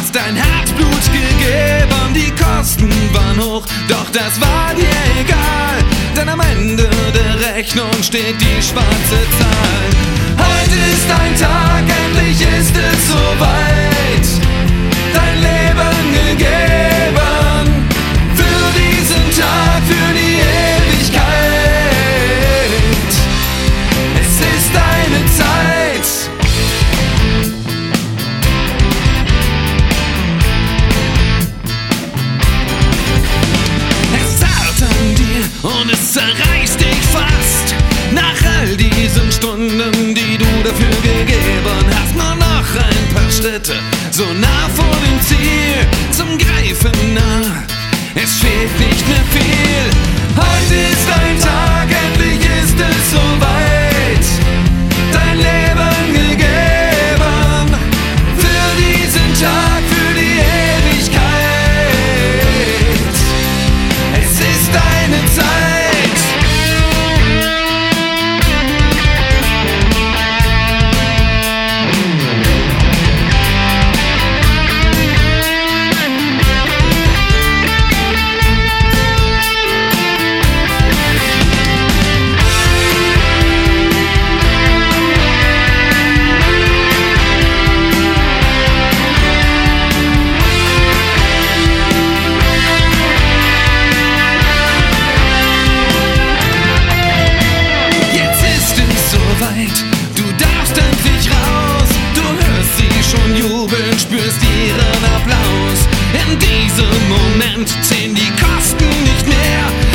hast dein Herzblut gegeben, die Kosten waren hoch, doch das war dir egal, denn am Ende der Rechnung steht die schwarze Zahl. Heute ist ein Tag, endlich ist es soweit, dein Leben gegeben, für diesen Tag, für die Ewigkeit. Es ist deine Zeit. Es zerrt an dir und es zerreißt dich fast. Nach all diesen Stunden, die du dafür gegeben hast, nur noch ein paar Schritte, so nah vor dem Ziel, zum Greifen nah. Es fehlt nicht mehr viel. Heute ist ein Tag, endlich ist es soweit. Dein Leben gegeben, für diesen Tag, für die Ewigkeit. Es ist deine Zeit. Du darfst endlich raus, du hörst sie schon jubeln, spürst ihren Applaus. In diesem Moment zählen die Kosten nicht mehr,